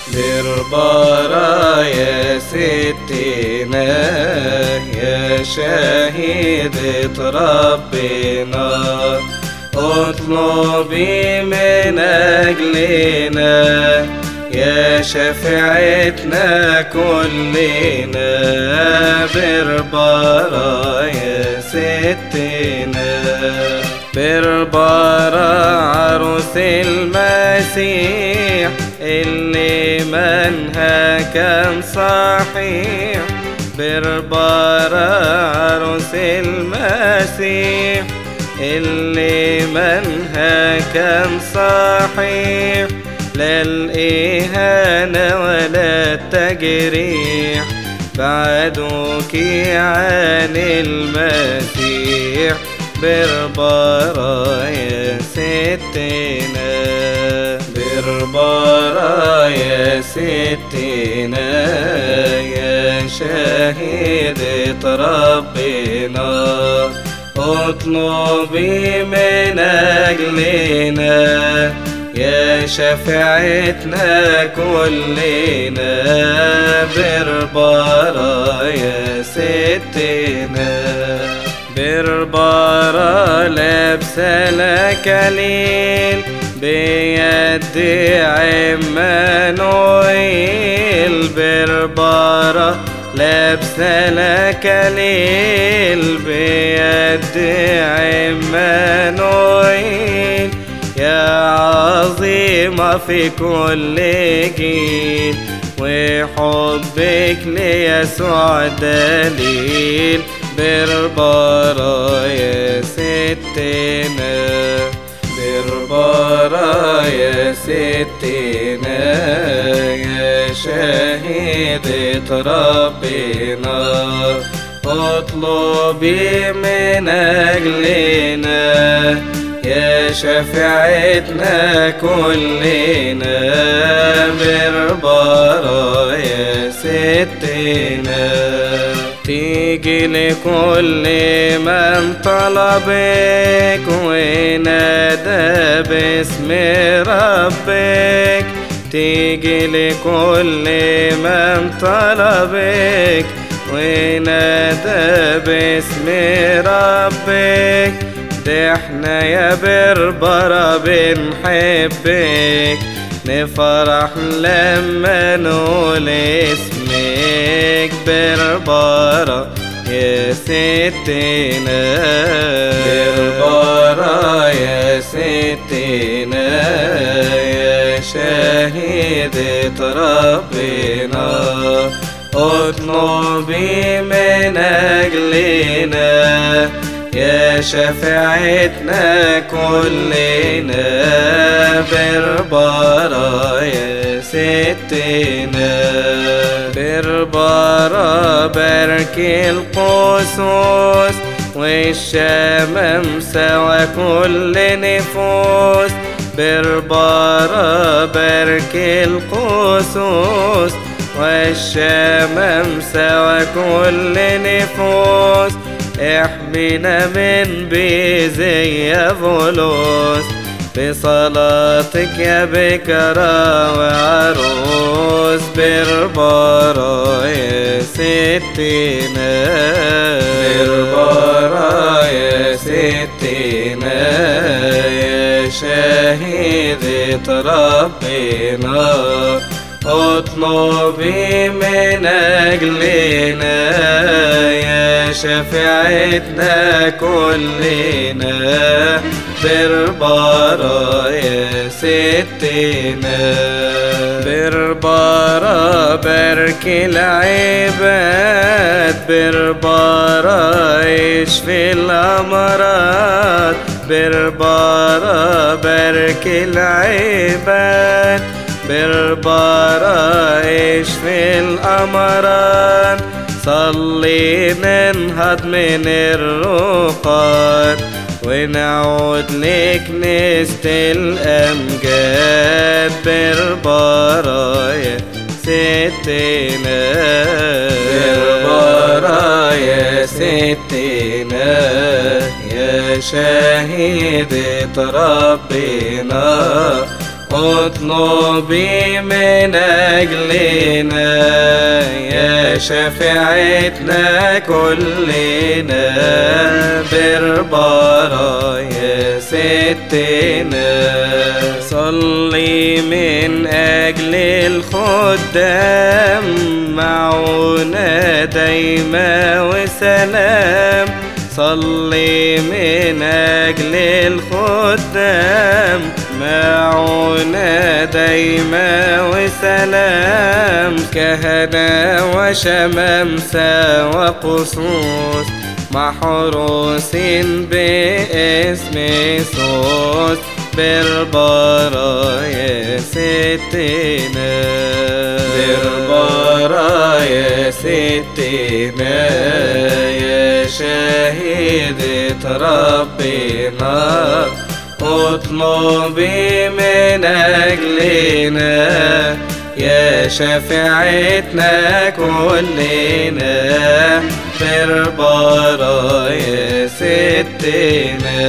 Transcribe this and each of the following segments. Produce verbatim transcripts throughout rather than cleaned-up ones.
بربارة يا ستنا يا شهيدة ربنا، اطلبي من أجلنا يا شفيعتنا كلنا. بربارة يا ستنا، بربارة عروس المسيح اللي منها كان صحيح. بربارة عروس المسيح اللي منها كان صحيح، لا الإهانة ولا التجريح بعدوكي عن المسيح. بربارة يا ستنا، بربارة يا ستنا يا شهيدة ربنا، اطلبي من أجلنا يا شفيعتنا كلنا. بربارة يا ستنا، بربارة لابسة الأكاليل بيد عمانوئيل. بربارة لابسة الأكاليل بيد عمانوئيل، يا عظيمة في كل جيل وحبك ليسوع دليل. بربارة يا ستنا، بربارة يا ستنا يا شهيدة ربنا، اطلبي من أجلنا يا شفيعتنا كلنا. بربارة يا ستنا، تيجي لكل من طلبك ونادى باسم ربك، تيجي لكل من طلبك ونادى باسم ربك. ده احنا يا بربرة بنحبك، نفرح لما نقول اسمك. بربرة يا ستنا، بربرة يا ستنا يا شهيدة ربنا، اطلبي من أجلنا يا شفيعتنا كلنا. بربارة يا ستنا، بربارة باركي القصوص والشمامسة وكل نفوس. بربارة باركي القصوص والشمامسة وكل نفوس، احمينا من بيزي يا بولس بصلاتك يا بكرة وعروس. بربارة يا ستنا، بربارة يا ستنا يا شهيدة ربنا، اطلبي من أجلنا يا شفيعتنا كلنا. بربارة يا ستنا، بربارة باركي العباد. بربارة اشفي الأمراض. بربارة باركي العباد. بربارة اشفي الأمراض. صلي ننهض من الرقاد ونعود لكنيسة الأمجاد. بربارة يا ستنا، بربارة يا ستنا يا شهيدة ربنا، اطلبي من أجلنا يا شفيعتنا كلنا، بربارة يا ستنا. صلي من أجل الخدام، معونا دايما وسلام. صلي من أجل الخدام، معونا دايما وسلام. كهنة وشمامسة وقصوص، محروسين باسم يسوس، بربارة يا ستنا. بربارة يا ستنا يا شهيدة ربنا، اطلبي من أجلنا يا شفيعتنا كلنا، بربارة يا ستنا.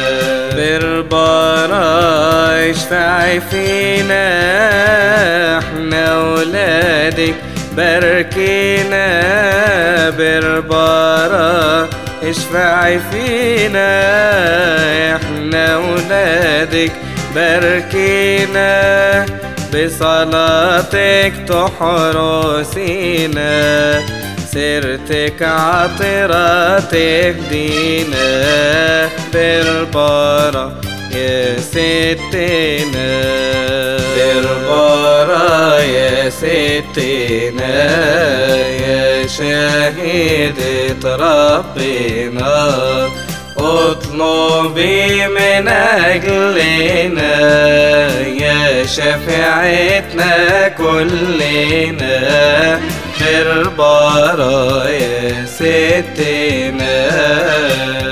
بربارة اشفعي فينا، احنا ولادك باركينا. بربارة اشفعي فينا، احنا ولادك باركينا. بصلاتك تحرسينا، سيرتك عطرة تهدينا. بربارة يا ستنا. بربارة يا ستنا يا شهيدة ربنا، اطلبي من أجلنا يا شفيعتنا كلنا، بربارة يا ستنا.